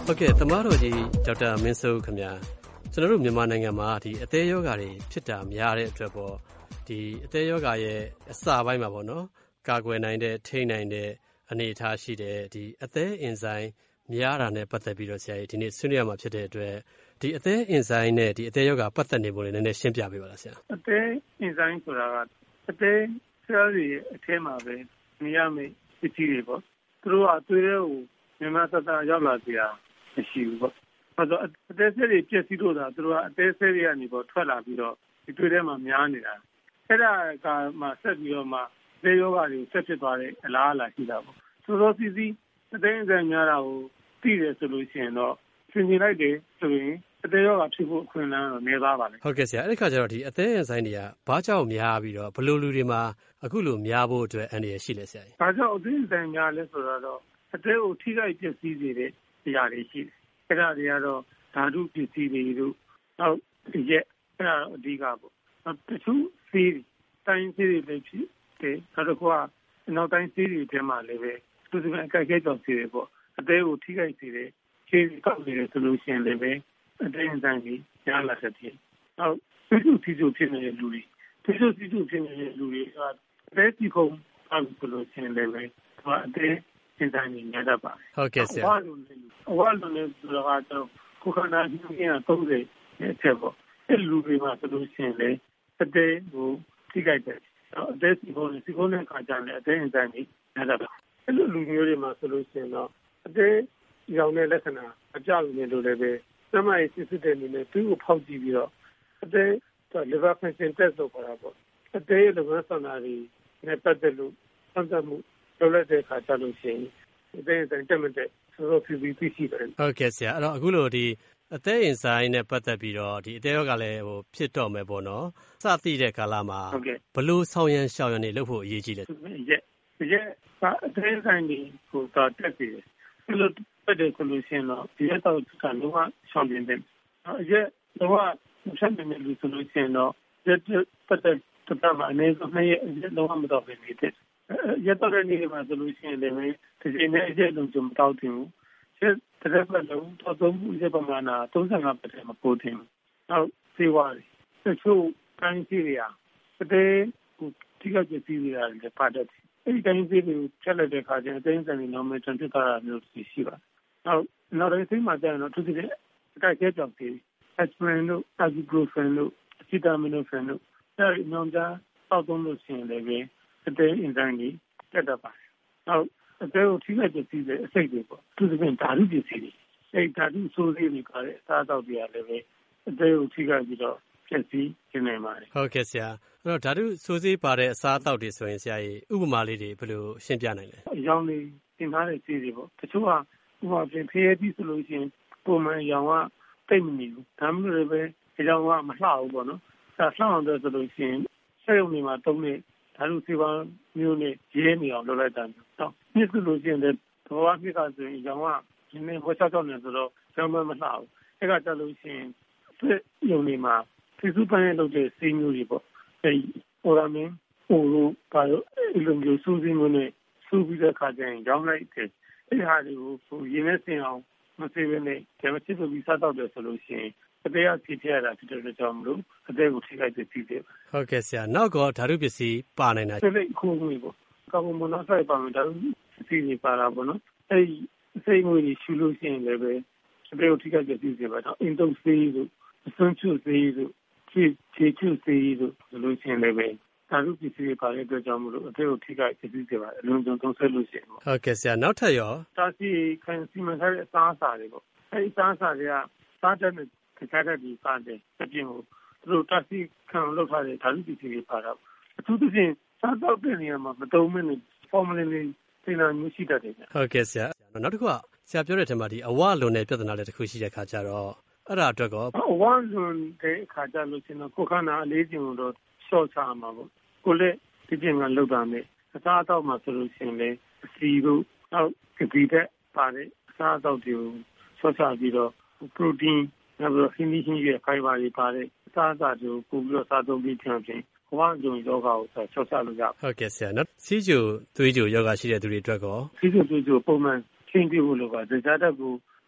ဟုတ်ကဲ့သမားတော်ကြီးဒေါက်တာမင်းစိုးခင်ဗျာကျွန်တော်တို့မြန်မာနိုင်ငံမှာဒီအသေးယောဂါတွေဖြစ်တာများတဲ့အတွက်ပေါ့ဒီအသေးယောဂါရဲ့အစပိုင်းမှာပေါ့နော်ကာကွယ်နိုင်တဲ့ထိန်းနိုင်တဲ့အနေအထားရှိတဲ့ဒီအသေးအင်ဇိုင်းများတာနဲ့ပတ်သက်ပြီးတော့ဆရာကြီးဒီနေ့ဆွေးနွေးရမှာဖြစ်တဲ့အတွက်ဒီအသေးအင်ဇိုင်းနဲ့ဒီအသေးယောဂါပတ်သက်နေပုံလေးနည်းနည်းရှင်းပြပေးပါလားဆရာအသေးအင်ဇိုင်းဆိုတာကအသေးဆဲလ်တွေအထဲမှာပဲနေရမယ့်ပစ္စည်းတွေပေါ့သူတို့ကအသွေးတွေကိုမြန်မာသတ္တရောက်လာစရာမရှိဘူးပေါ့ဆိုတော့အသေးဆဲတွေပြည့်စည်လို့သာသူတို့ကအသေးဆဲတွေကနေပေါ်ထွက်လာပြီးတော့ဒီတွေထဲမှာများနေတာအဲ့ဒါကမှဆက်ပြီးတော့မှသေယောဂါတွေဆက်ဖြစ်သွားတဲ့အလားအလာရှိတာပေါ့ဆိုတော့စီစီအသေးအင်ဇိုင်းများတာကိုသိတယ်ဆိုလို့ရှိရင်တော့သင်ကျင်လိုက်တယ်ဆိုရင်အသေးယောဂါဖြစ်ဖို့အခွင့်အလမ်းတော့နည်းသွားပါလေဟုတ်ကဲ့ဆရာအဲ့ဒီခါကျတော့ဒီအသေးအင်ဇိုင်းတွေကဘာကြောင့်များပြီးတော့ဘယ်လိုလူတွေမှာအခုလိုများဖို့အတွက်အန္တရာယ်ရှိလဲဆရာကြီးဘာကြောင့်အသေးအင်ဇိုင်းများလဲဆိုတော့အသေးကိုထိခိုက်ပျက်စီးစေတဲ့အရာတွေရှိတယ်အဲ့ဒါတွေကတော့ဓာတုပစ္စည်းတွေတို့နောက်ရက်အဲ့ဒါအဓိကပေါ့တချို့ဆေးတွေတိုင်းဆေးတွေလည်းဖြစ်တယ်နောက်တစ်ခုကနောက်တိုင်းဆေးတွေထဲမှာလည်းပဲသူစကအကြိုက်ကြောင်ဆေးတွေပေါ့အသေးကိုထိခိုက်စေတဲ့ဆေးတွေကောက်နေတယ်ဆိုလို့ရှိရင်လည်းပဲအသေးအင်ဇိုင်းကြီးများလာတဲ့ဖြစ်နောက်စီစုဖြစ်နေတဲ့လူတွေစီစုဖြစ်နေတဲ့လူတွေကအသေးစီခုံအောက်ဆိုလို့ရှိရင်လည်းပဲအသေးအင်ဇိုင်းကြီးများတတ်ပါတယ်ဟုတ်ကဲ့ဆရာအဝါလုံးလည်းဆိုတာကတော့ကိုခန္ဓာကြီးက30နဲ့ချက်ပေါ့အဲ့လူတွေမှာဆိုလို့ရှိရင်လည်းအသေးကိုထိခိုက်တယ်အသေးစီခုံနဲ့ခါကြတယ်အသေးအင်ဇိုင်းကြီးများတတ်ပါအဲ့လိုလူမျိုးတွေမှာဆိုလို့ရှိရင်တော့အသေးရောင်တဲ့လက္ခဏာအပြောက်နေလို့လည်းပဲစမရေးစစ်တဲ့အနေနဲ့သူ့ကိုဖောက်ကြည့်ပြီးတော့အသေး liver function test လုပ်တာပေါ့အသေးလုပ်ငန်းဆောင်တာတွေနဲ့ပတ်သက်လို့စမ်းသပ်မှုလုပ်လိုက်တဲ့အခါကျလို့ရှိရင်အသေးအင်တက်မတက်ဆိုတော့ဖြစ်ပြီးရှိတယ်ဟုတ်ကဲ့ဆရာအဲ့တော့အခုလိုဒီအသေးအင်ဇိုင်းနဲ့ပတ်သက်ပြီးတော့ဒီအသေးရောဂါလည်းဖြစ်တော့မယ်ပေါ့နော်စသိတဲ့ကာလမှာဘလို့ဆောင်ရန်ရှောင်ရန်နေလုပ်ဖို့အရေးကြီးလဲရက်အသေးအင်ဇိုင်းကိုတော့တက်ပြီးတယ်အဲ့လိုတက်တယ်ဆိုလို့ရှိရင်တော့ဒီရက်တော့ကလုံးဝရှောင်နေတယ်ရက်တော့ဆက်နေတယ်လို့ဆိုလို့ရှိရင်တော့ရက်ပတ်တဲ့တပ်မှာအနေနဲ့နှစ်ရက်လုံးဝမတော့ဘူးနေတယ်ရက်တော့တဲ့နေ့မှာဆိုလို့ရှိရင်လည်းဒီနေ့ရက်လုံးကြုံတောက်တယ်ရက်တစ်ပတ်လုံးတော့သုံးခုရက်ပမာဏ35%မပိုတင်နောက်စေဝါးတချို့တိုင်းစီရီယာတကယ်ဒီကကြည့်စီရီယာလည်းပါတဲ့အဲ့ဒီတိုင်းစီရီကိုချက်လိုက်တဲ့အခါကျရင်အတိုင်းစံနေတော့မှတန်ဖြစ်တာမျိုးရှိပါတယ်နောက်တိုင်းစိတ်မှာကျရင်တော့သူကအကြိုက်ကြောင်စီaspirin တို့ ibuprofen တို့ acetaminophen တို့အဲ့ဒီနောင်ကြတောက်သုံးလို့ရှိရင်လည်းပဲအသေးအင်ဇိုင်းကြီးတက်တတ်ပါတယ်နောက်အသေးကိုထိခိုက်ပစ္စည်းတွေအစိတ်တွေပေါ့သူကဓာတုပစ္စည်းတွေအဲ့ဓာတုဆိုးသေးတွေပါတဲ့အစားအသောက်တွေကလည်းပဲအသေးကိုထိခိုက်ပြီးတော့ပျက်စီးနေပါတယ်ဟုတ်ကဲ့ဆရာအဲ့တော့ဓာတုဆိုးသေးပါတဲ့အစားအသောက်တွေဆိုရင်ဆရာကြီးဥပမာလေးတွေဘယ်လိုရှင်းပြနိုင်လဲအရောင်လေးသင်ထားတဲ့ဆေးတွေပေါ့တချို့ကဥပမာပြင်ဖျက်ပြီးဆိုလို့ရှိရင်ပုံမှန်ရောင်ကတိတ်မနေဘူးဒါမှမဟုတ်လည်းအကြောင်းကမလှဘူးပေါ့နော်အဲလှအောင်တဲ့ဆိုလို့ရှိရင်ဆက်ရုံတွေမှာတုံးနေဓာတ်လူစေပါမျိုးနဲ့ရဲနေအောင်လုပ်လိုက်တာမျိုးတော့မြစ်လို့ရှိရင်လည်းဘောကမြစ်ကဆိုရင်အကြောင်းကဒီနေ့ဟောချောက်နေဆိုတော့ကျောင်းမလှဘူးအဲကကြလို့ရှိရင်ဆက်ရုံတွေမှာဖိစုပန်းရဲ့လုပ်တဲ့ဆေးမျိုးတွေပေါ့အဲဟိုရမင်းဟိုလိုပါလို့အလုံးမျိုးစူးစီးမျိုးနဲ့စူးပြီးတဲ့ခါကျရင်ရောင်းလိုက်တယ်အဲဟာတွေကိုရင်းနဲ့စင်အောင်မစေဘဲနဲ့ကျမချစ်ပြီးစားတော့တယ်ဆိုလို့ရှိရင်အသေးအဖြစ်ရတာဖြစ်တဲ့ကြောင့်မလို့အသေးကိုထိခိုက်တဲ့ဖြစ်တယ်ဟုတ်ကဲ့ဆရာနောက်ကဓာတုပစ္စည်းပါနိုင်တာစိတ်ခိုးမှုပေါ့ကာဗွန်မိုနိုဆိုက်ပါမယ်ဓာတုပစ္စည်းတွေပါတာပေါ့နော်အဲဒီစိတ်ငွေတွေရှူလို့ရှိရင်လည်းပဲအသေးကိုထိခိုက်တဲ့ဖြစ်တယ်ပါတော့အင်တုပ်ဆေးတို့အစွန်းချွတ်ဆေးတို့ခြေချွတ်ဆေးတို့ဆိုလို့ရှိရင်လည်းပဲဓာတုပစ္စည်းတွေပါတဲ့အတွက်ကြောင့်မလို့အသေးကိုထိခိုက်တဲ့ဖြစ်တယ်ပါအလုံးစုံသုံးဆွဲလို့ရှိရင်ပေါ့ဟုတ်ကဲ့ဆရာနောက်ထပ်ရောတာစီခံစီမံထားတဲ့အစားအစာတွေပေါ့အဲဒီအစားအစာတွေကစားတဲ့တခြားတဲ့ဒီပါတယ်အပြင်ကိုသူတို့တာစီခံလောက်ထားတဲ့ဓာတုပစ္စည်းတွေပါတော့အထူးသဖြင့်စားတော့တဲ့နေရာမှာမတုံးမနဲ့ formula လေးသင်တာမျိုးရှိတတ်တယ်ဟုတ်ကဲ့ဆရာနောက်တစ်ခုကဆရာပြောတဲ့အထက်မှာဒီအဝလွန်တဲ့ပြဿနာလည်းတစ်ခုရှိတဲ့ခါကျတော့အဲ့ဒါအတွက်ကောအဝလွန်တဲ့ခါကျလို့ရှင်တော့ကိုခန္ဓာအလေးချိန်ကိုတော့ရှော့ချမှာပေါ့ကိုလည်းဒီပြင်ကလောက်တာနဲ့အစားအသောက်မှာဆိုလို့ရှင်လေအစီတို့နောက်ကတိတဲ့ပါတဲ့အစားအသောက်တွေကိုရှော့ချပြီးတော့ protein နောက်ပြီးဟင်းသီးဟင်းရွက် fiber တွေပါတဲ့အစားအစာတွေကိုပို့ပြီးတော့စားသုံးပြီးပြန်ပြင်ဘဝကြုံယောဂါကိုချော့ချလို့ရဟုတ်ကဲ့ဆရာနော်စီးကျိုသွေးကျိုယောဂါရှိတဲ့သူတွေအတွက်ကောစီးကျိုသွေးကျိုပုံမှန်ချင်းပြဖို့လိုပါဇာတ်တက်ကို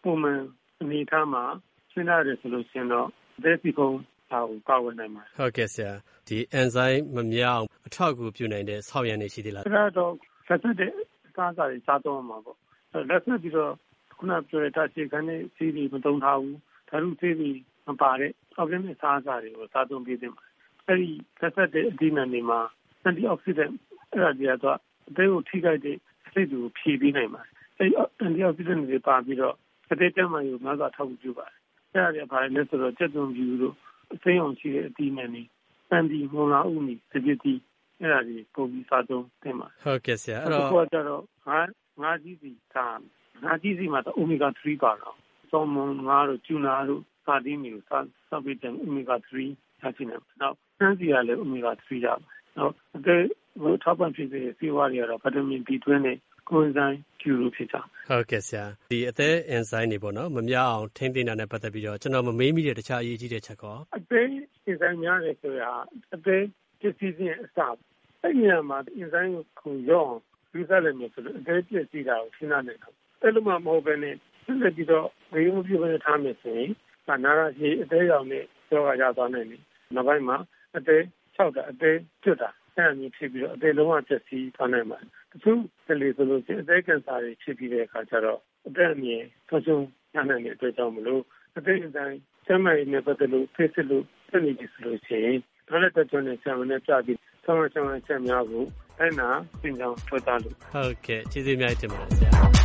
ပုံမှန်အနေထားမှာစဉ်းစားရတယ်ဆိုလို့ရှိရင်တော့အသေးစိတ်ကုန်ကာဝယ်နိုင်မှာဟုတ်ကဲ့ဆရာဒီ enzyme မမြောက်အထောက်အကူပြုနိုင်တဲ့ဆောက်ရံနေရှိသေးလားဒါတော့ဆက်တဲ့အစားအစာတွေစားတော့မှာပေါ့လက်ဆက်ပြီးတော့ခုနပြောတဲ့အခြေခံတဲ့စီးတွေမသုံးထားဘူးဓာတ်စီးတွေမပါတဲ့ organic စားအစာတွေကိုစားသုံးပေးသင့်ပါတယ်အဲဒီလက်ဆက်တဲ့အသီးနှံတွေမှာ antioxidant အဲ့ဒါတွေကတော့အသေးကိုထိခိုက်တဲ့အဆိပ်တွေကိုဖြည့်ပေးနိုင်ပါတယ်အဲဒီ antioxidant တွေပါပြီးတော့အသေးတက်မှယူများစွာထောက်ကူပြုပါတယ်အဲ့ဒါတွေဘာလဲဆိုတော့ကျက်သွန်ဖြူတို့အစိမ်းအောင်ရှိတဲ့အသီးနှံတွေပန်ဒီမွန်လာဥနီစပစ်တီအဲ့ဒါတွေပုံပြီးစားသုံးသင့်ပါတယ်ဟုတ်ကဲ့ဆရာအဲ့တော့ကိုကကြတော့ငါးကြီးစီငါးကြီးစီမှာတော့ omega 3 ပါတော့ဆောမွန်ငါးတို့ကျူနာတို့စာဒီမီတို့စောက်ပြီးတဲ့ omega 3ရရှိနေတယ်နောက်ဆန်းစီကလည်း omega 3ရပါတယ်နောက်အထောက်ပံ့ဖြစ်တဲ့ဆေးဝါးတွေကတော့ဗီတာမင် B12 နဲ့ကိုအင်ဇိုမ် Q လို့ဖြစ်ကြဟုတ်ကဲ့ဆရာဒီအသေးအင်ဇိုမ်တွေပေါ့နော်မမြောက်အောင်ထိန်းသိမ်းတာနဲ့ပတ်သက်ပြီးတော့ကျွန်တော်မမေးမိတဲ့တခြားအရေးကြီးတဲ့ချက်ကောအသေးအင်ဇိုမ်များတယ်ဆိုတာအသေးပစ္စည်းချင်းအစအဲ့ဒီမှာအင်ဇိုမ်ကိုရောယူဆလိုက်မယ်ဆိုတော့အသေးပစ္စည်းတာကိုရှင်းနိုင်တယ်အဲ့လိုမှမဟုတ်ဘဲနဲ့ဆက်လက်ပြီးတော့ဂရုမပြုဘဲထားမယ်ဆိုရင်နာရရှိအသေးရောင်နဲ့ကြောရသွားနိုင်တယ်နောက်ပိုင်းမှာအသေး၆တာအသေးကျွတ်တာအဲ့ဒါမျိုးဖြစ်ပြီးတော့အသေးလုံးဝပျက်စီးသွားနိုင်ပါတယ်တချို့ကလေးဆိုလို့ရှိရင်အသေးကင်ဆာတွေဖြစ်ပြီးတဲ့အခါကျတော့အသက်အမြင့်ဆုံးရှုံးရနိုင်တဲ့အတွက်ကြောင့်မလို့အသေးအတိုင်းကျန်းမာရေးနဲ့ပတ်သက်လို့ဖိစစ်လို့တက်နေပြီဆိုလို့ရှိရင်ဒါလည်းတက်ကြွနေဆံမနဲ့ပြပြီးဆောင်းချက်များကိုအဲ့နာပြင်ကြောင်းထွက်သားလို့ဟုတ်ကဲ့ကျေးဇူးများတင်ပါတယ်ဆရာ